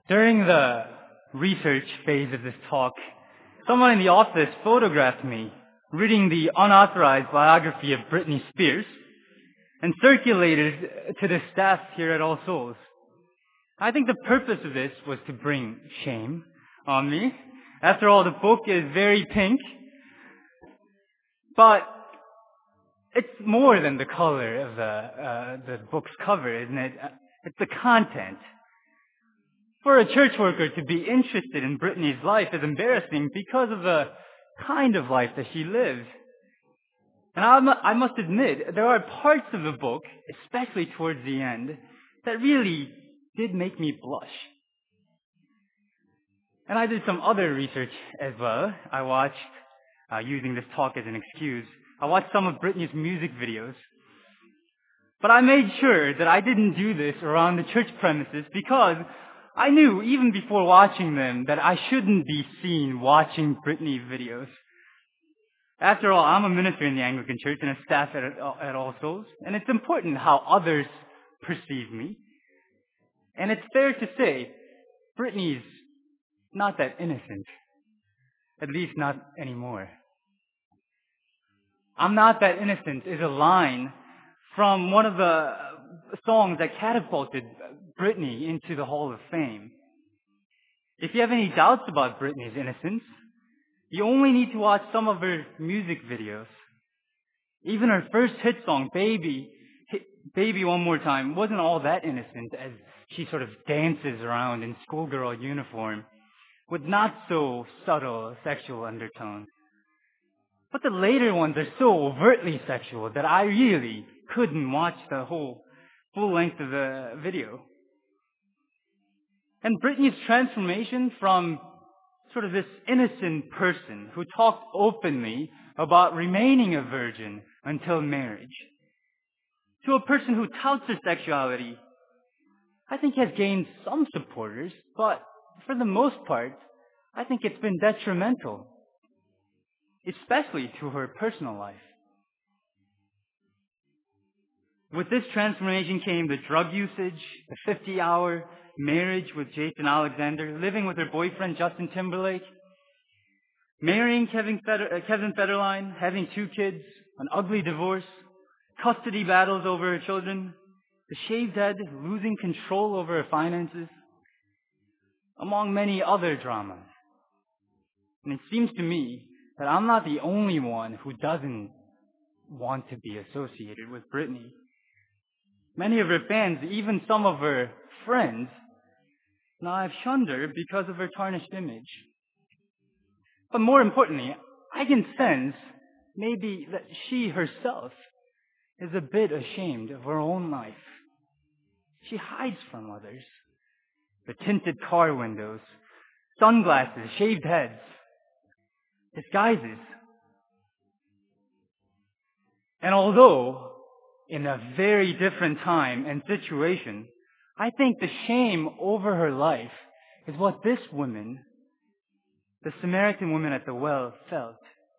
During the research phase of this talk, someone in the office photographed me reading the unauthorized biography of Britney Spears and circulated it to the staff here at All Souls. I think the purpose of this was to bring shame on me. After all, the book is very pink, but it's more than the color of the book's cover, isn't it? It's the content. For a church worker to be interested in Britney's life is embarrassing because of the kind of life that she lives. And I must admit, there are parts of the book, especially towards the end, that really did make me blush. And I did some other research as well. I watched, using this talk as an excuse, I watched some of Britney's music videos. But I made sure that I didn't do this around the church premises because I knew, even before watching them, that I shouldn't be seen watching Britney videos. After all, I'm a minister in the Anglican Church and a staff at All Souls, and it's important how others perceive me. And it's fair to say, Britney's not that innocent. At least not anymore. I'm not that innocent is a line from one of the songs that catapulted Britney into the Hall of Fame. If you have any doubts about Britney's innocence, you only need to watch some of her music videos. Even her first hit song, Baby One More Time, wasn't all that innocent as she sort of dances around in schoolgirl uniform with not so subtle sexual undertones. But the later ones are so overtly sexual that I really couldn't watch the whole full length of the video. And Britney's transformation from sort of this innocent person who talked openly about remaining a virgin until marriage to a person who touts her sexuality, I think has gained some supporters, but for the most part, I think it's been detrimental, especially to her personal life. With this transformation came the drug usage, the 50-hour marriage with Jason Alexander, living with her boyfriend Justin Timberlake, marrying Kevin Federline, having 2 kids, an ugly divorce, custody battles over her children, the shaved head, losing control over her finances, among many other dramas. And it seems to me that I'm not the only one who doesn't want to be associated with Britney. Many of her fans, even some of her friends, now have shunned her because of her tarnished image. But more importantly, I can sense maybe that she herself is a bit ashamed of her own life. She hides from others. The tinted car windows, sunglasses, shaved heads, disguises. And although in a very different time and situation, I think the shame over her life is what this woman, the Samaritan woman at the well, felt.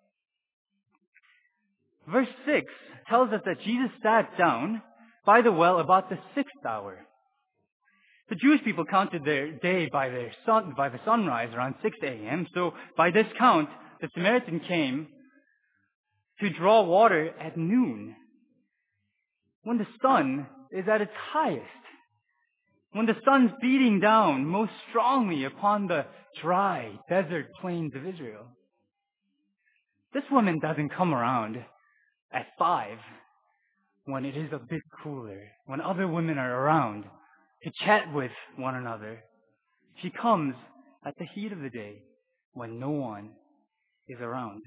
Verse 6 tells us that Jesus sat down by the well about the 6th hour. The Jewish people counted their day by the sunrise around 6 a.m. So by this count, the Samaritan came to draw water at noon, when the sun is at its highest, when the sun's beating down most strongly upon the dry desert plains of Israel. This woman doesn't come around at 5 when it is a bit cooler, when other women are around to chat with one another. She comes at the heat of the day when no one is around.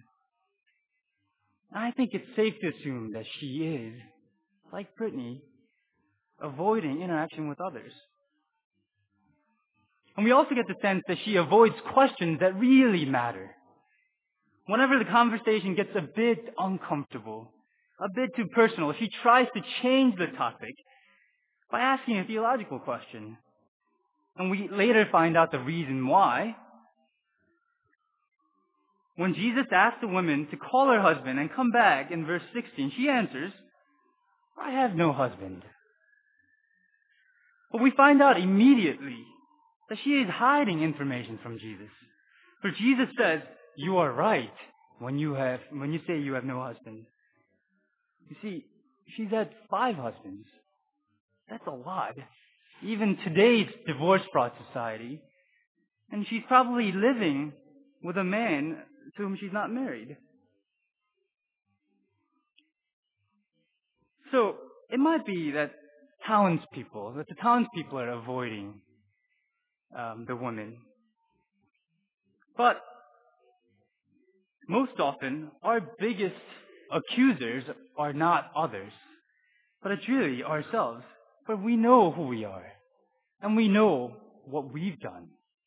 I think it's safe to assume that she is, like Britney, avoiding interaction with others. And we also get the sense that she avoids questions that really matter. Whenever the conversation gets a bit uncomfortable, a bit too personal, she tries to change the topic by asking a theological question. And we later find out the reason why. When Jesus asked the woman to call her husband and come back in verse 16, she answers, "I have no husband." But we find out immediately that she is hiding information from Jesus. For Jesus says, you are right when you say you have no husband. You see, she's had 5 husbands. That's a lot. Even today's divorce-fraught society. And she's probably living with a man to whom she's not married. So, it might be that the townspeople are avoiding the woman. But most often, our biggest accusers are not others, but it's really ourselves. For we know who we are, and we know what we've done.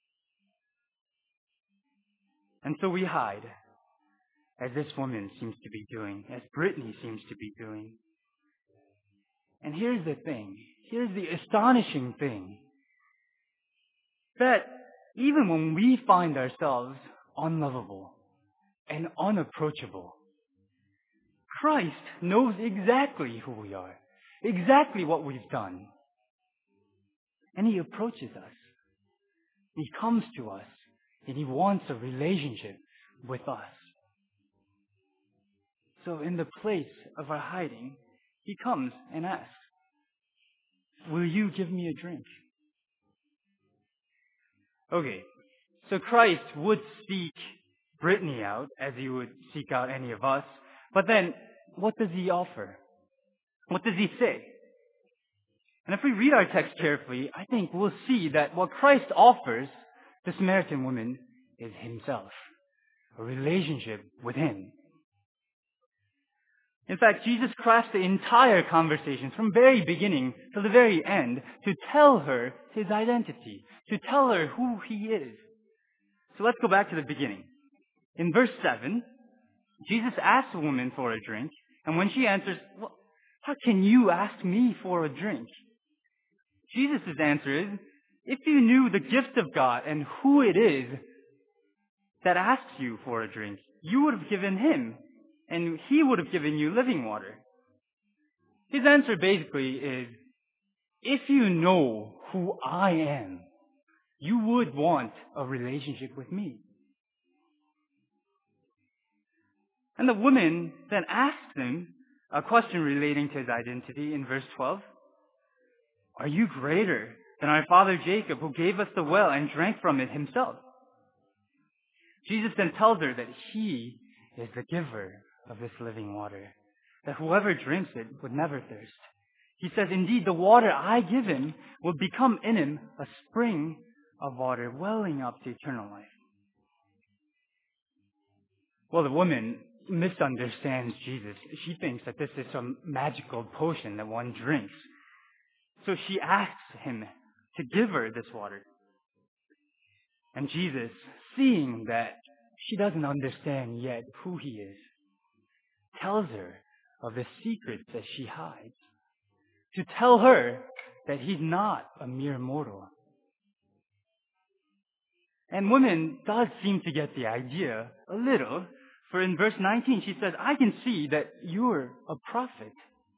And so we hide, as this woman seems to be doing, as Brittany seems to be doing. And here's the thing, here's the astonishing thing, that even when we find ourselves unlovable and unapproachable, Christ knows exactly who we are, exactly what we've done. And He approaches us. He comes to us, and He wants a relationship with us. So in the place of our hiding, He comes and asks, will you give me a drink? Okay, so Christ would seek Brittany out as He would seek out any of us. But then, what does He offer? What does He say? And if we read our text carefully, I think we'll see that what Christ offers the Samaritan woman is Himself, a relationship with Him. In fact, Jesus crafts the entire conversation from very beginning to the very end to tell her His identity, to tell her who He is. So let's go back to the beginning. In verse 7, Jesus asks the woman for a drink, and when she answers, well, how can you ask me for a drink? Jesus' answer is, if you knew the gift of God and who it is that asks you for a drink, you would have given Him, and He would have given you living water. His answer basically is, if you know who I am, you would want a relationship with me. And the woman then asks Him a question relating to His identity in verse 12. Are you greater than our father Jacob, who gave us the well and drank from it himself? Jesus then tells her that He is the giver of this living water, that whoever drinks it would never thirst. He says, indeed, the water I give him will become in him a spring of water welling up to eternal life. Well, the woman misunderstands Jesus. She thinks that this is some magical potion that one drinks. So she asks Him to give her this water. And Jesus, seeing that she doesn't understand yet who He is, tells her of the secrets that she hides, to tell her that He's not a mere mortal. And woman does seem to get the idea a little, for in verse 19 she says, I can see that you're a prophet.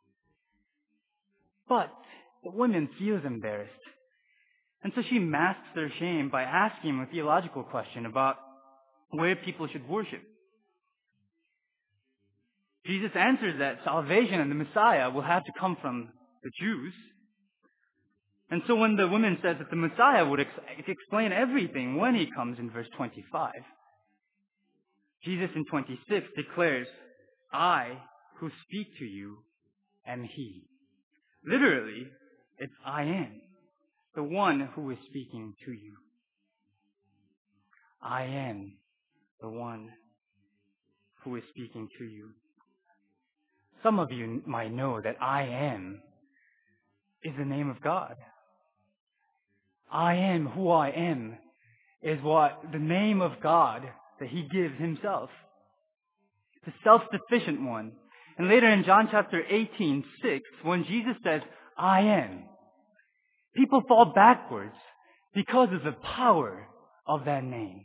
But the woman feels embarrassed. And so she masks her shame by asking Him a theological question about where people should worship. Jesus answers that salvation and the Messiah will have to come from the Jews. And so when the woman says that the Messiah would explain everything when He comes in verse 25, Jesus in 26 declares, I who speak to you am He. Literally, it's I am, the one who is speaking to you. I am the one who is speaking to you. Some of you might know that I am is the name of God. I am who I am is what the name of God that He gives Himself. The self-sufficient one. And later in John chapter 18:6, when Jesus says, I am, people fall backwards because of the power of that name.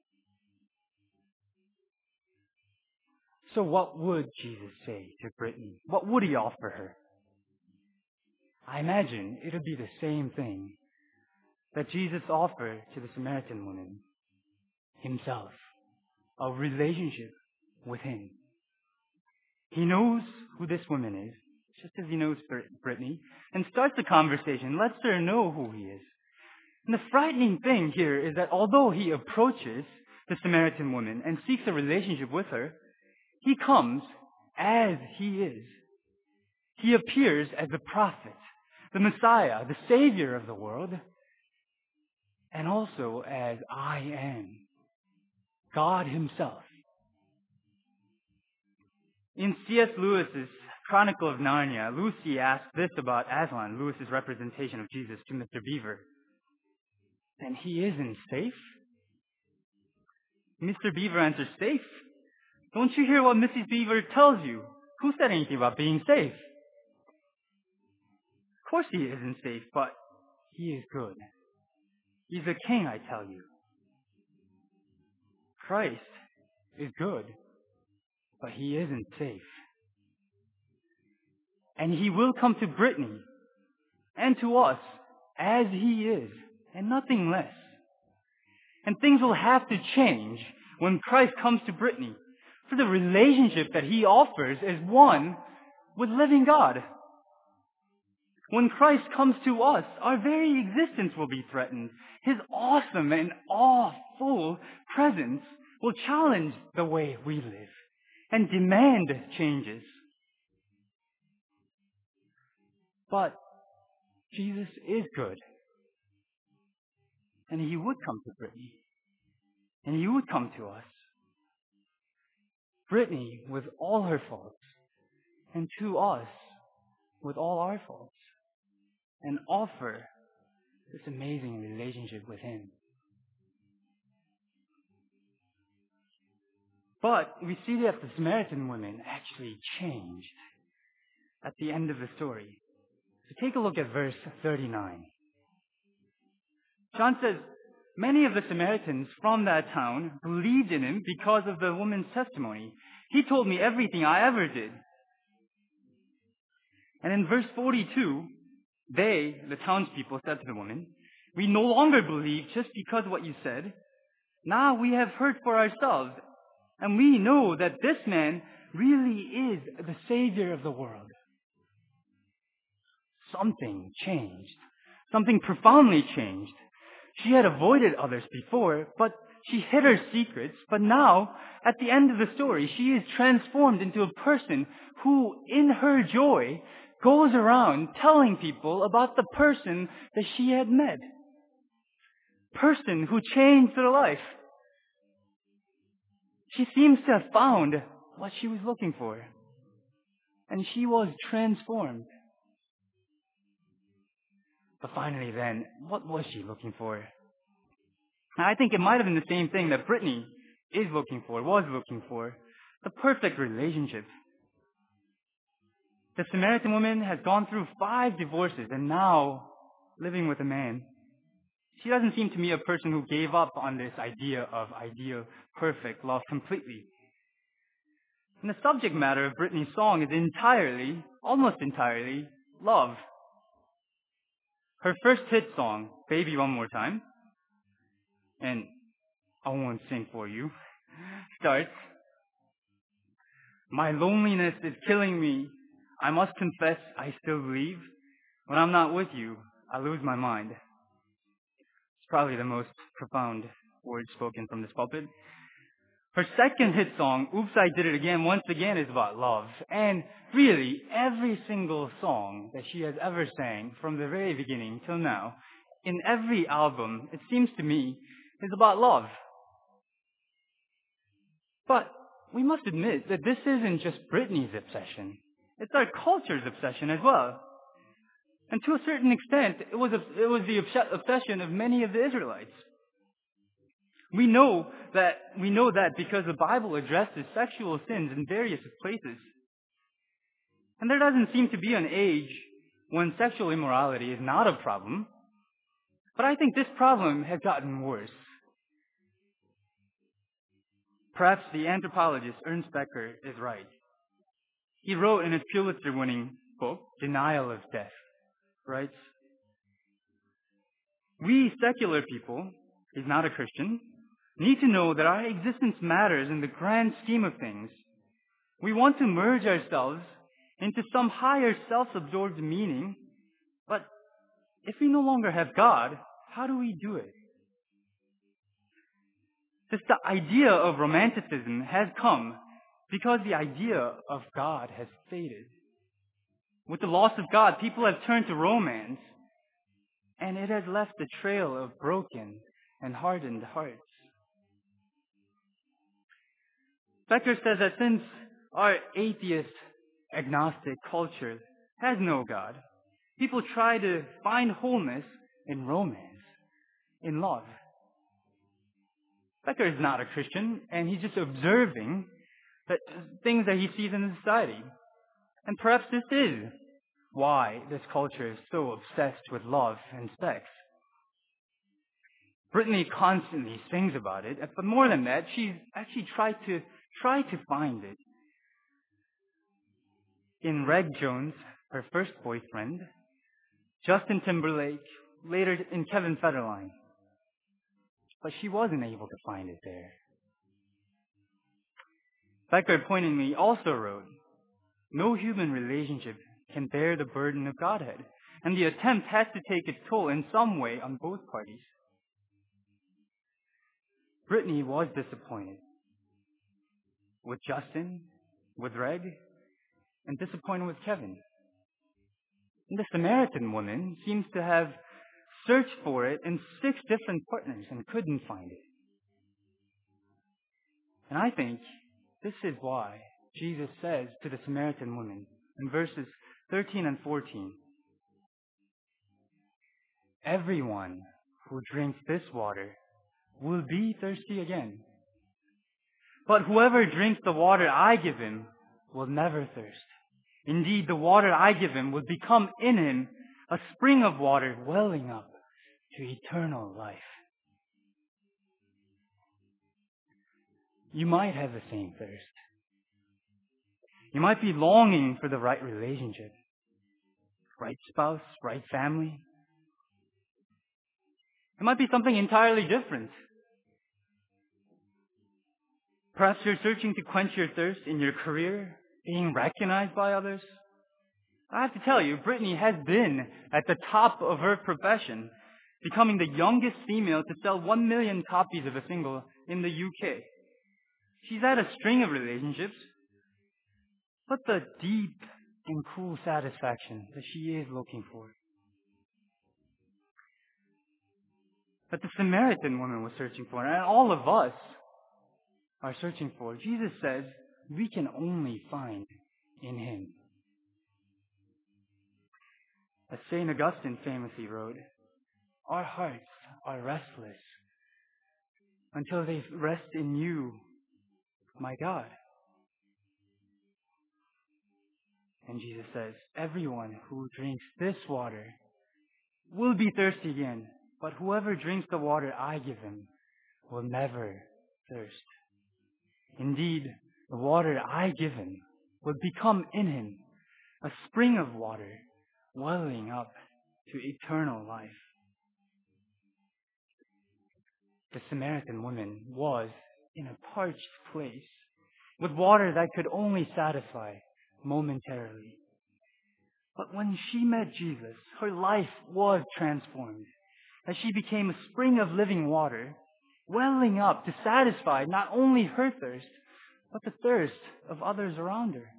So what would Jesus say to Brittany? What would He offer her? I imagine it would be the same thing that Jesus offered to the Samaritan woman? Himself. A relationship with Him. He knows who this woman is, just as He knows Brittany, and starts the conversation, lets her know who He is. And the frightening thing here is that although He approaches the Samaritan woman and seeks a relationship with her, He comes as He is. He appears as the prophet, the Messiah, the Savior of the world, and also as I am, God Himself. In C.S. Lewis's Chronicle of Narnia, Lucy asked this about Aslan, Lewis's representation of Jesus, to Mr. Beaver. "Then he isn't safe?" Mr. Beaver answers, "Safe? Don't you hear what Mrs. Beaver tells you? Who said anything about being safe? Of course he isn't safe, but he is good. He's a king, I tell you. Christ is good, but he isn't safe. And he will come to Brittany and to us as he is, and nothing less. And things will have to change when Christ comes to Brittany, for the relationship that he offers is one with living God. When Christ comes to us, our very existence will be threatened. His awesome and awful presence will challenge the way we live and demand changes. But Jesus is good. And he would come to Brittany. And he would come to us. Brittany with all her faults. And to us with all our faults. And offer this amazing relationship with him. But we see that the Samaritan woman actually changed at the end of the story. So take a look at verse 39. John says, many of the Samaritans from that town believed in him because of the woman's testimony. He told me everything I ever did. And in verse 42, they, the townspeople, said to the woman, we no longer believe just because of what you said. Now we have heard for ourselves, and we know that this man really is the Savior of the world. Something changed. Something profoundly changed. She had avoided others before, but she hid her secrets. But now, at the end of the story, she is transformed into a person who, in her joy, goes around telling people about the person that she had met. Person who changed her life. She seems to have found what she was looking for. And she was transformed. But finally then, what was she looking for? And I think it might have been the same thing that Brittany was looking for. The perfect relationship. The Samaritan woman has gone through 5 divorces and now living with a man. She doesn't seem to me a person who gave up on this idea of ideal, perfect love completely. And the subject matter of Brittany's song is almost entirely, love. Her first hit song, Baby One More Time, and I Won't Sing For You, starts, my loneliness is killing me. I must confess I still believe. When I'm not with you, I lose my mind. It's probably the most profound words spoken from this pulpit. Her second hit song, Oops, I Did It Again, once again is about love. And really, every single song that she has ever sang from the very beginning till now, in every album, it seems to me, is about love. But we must admit that this isn't just Brittany's obsession. It's our culture's obsession as well. And to a certain extent, it was the obsession of many of the Israelites. We know that because the Bible addresses sexual sins in various places. And there doesn't seem to be an age when sexual immorality is not a problem. But I think this problem has gotten worse. Perhaps the anthropologist Ernst Becker is right. He wrote in his Pulitzer-winning book, Denial of Death, writes, We secular people, he's not a Christian, need to know that our existence matters in the grand scheme of things. We want to merge ourselves into some higher self-absorbed meaning, but if we no longer have God, how do we do it? Just the idea of romanticism has come because the idea of God has faded. With the loss of God, people have turned to romance, and it has left a trail of broken and hardened hearts. Becker says that since our atheist, agnostic culture has no God, people try to find wholeness in romance, in love. Becker is not a Christian, and he's just observing that things that he sees in society. And perhaps this is why this culture is so obsessed with love and sex. Brittany constantly sings about it, but more than that, she's actually tried to find it in Reg Jones, her first boyfriend, Justin Timberlake, later in Kevin Federline. But she wasn't able to find it there. Becker poignantly also wrote, "No human relationship can bear the burden of Godhead, and the attempt has to take its toll in some way on both parties." Brittany was disappointed with Justin, with Reg, and disappointed with Kevin. And the Samaritan woman seems to have searched for it in 6 different partners and couldn't find it. And I think this is why Jesus says to the Samaritan woman in verses 13 and 14, "Everyone who drinks this water will be thirsty again. But whoever drinks the water I give him will never thirst. Indeed, the water I give him will become in him a spring of water welling up to eternal life." You might have the same thirst. You might be longing for the right relationship, right spouse, right family. It might be something entirely different. Perhaps you're searching to quench your thirst in your career, being recognized by others. I have to tell you, Brittany has been at the top of her profession, becoming the youngest female to sell 1 million copies of a single in the UK. She's had a string of relationships, but the deep and cool satisfaction that she is looking for, that the Samaritan woman was searching for, and all of us are searching for, Jesus says we can only find in Him. As St. Augustine famously wrote, "Our hearts are restless until they rest in you, my God." And Jesus says, "Everyone who drinks this water will be thirsty again, but whoever drinks the water I give him will never thirst. Indeed, the water I give him will become in him a spring of water welling up to eternal life." The Samaritan woman was in a parched place with water that could only satisfy momentarily. But when she met Jesus, her life was transformed as she became a spring of living water, welling up to satisfy not only her thirst, but the thirst of others around her.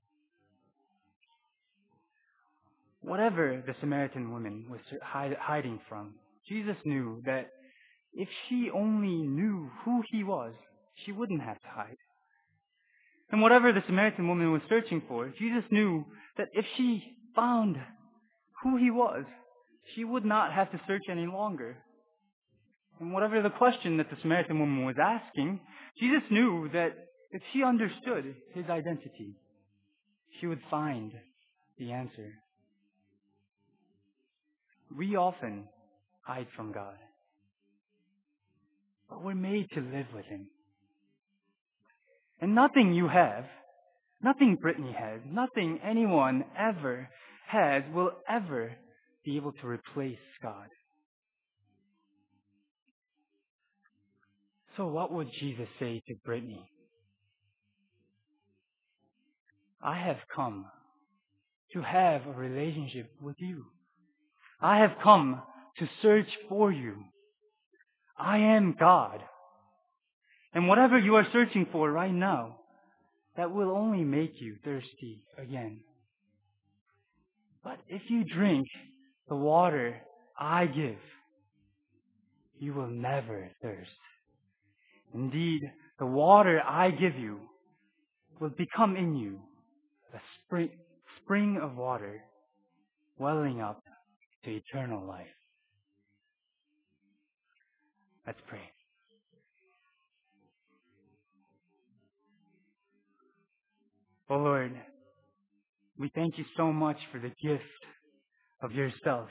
Whatever the Samaritan woman was hiding from, Jesus knew that if she only knew who He was, she wouldn't have to hide. And whatever the Samaritan woman was searching for, Jesus knew that if she found who He was, she would not have to search any longer. And whatever the question that the Samaritan woman was asking, Jesus knew that if she understood His identity, she would find the answer. We often hide from God, but we're made to live with Him. And nothing you have, nothing Brittany has, nothing anyone ever has will ever be able to replace God. So what would Jesus say to Brittany? I have come to have a relationship with you. I have come to search for you. I am God. And whatever you are searching for right now, that will only make you thirsty again. But if you drink the water I give, you will never thirst. Indeed, the water I give you will become in you a spring of water welling up to eternal life. Let's pray. Oh Lord, we thank you so much for the gift of yourself.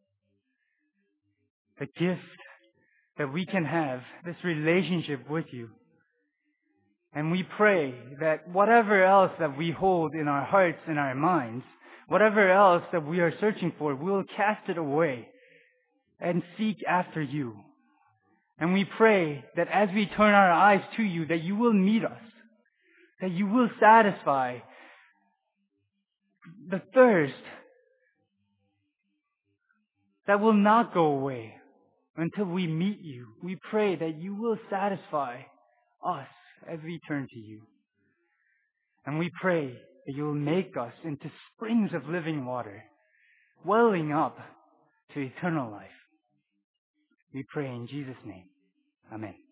The gift that we can have this relationship with you. And we pray that whatever else that we hold in our hearts and our minds, whatever else that we are searching for, we will cast it away and seek after you. And we pray that as we turn our eyes to you, that you will meet us, that you will satisfy the thirst that will not go away until we meet you. We pray that you will satisfy us as we turn to you. And we pray that you will make us into springs of living water, welling up to eternal life. We pray in Jesus' name. Amen.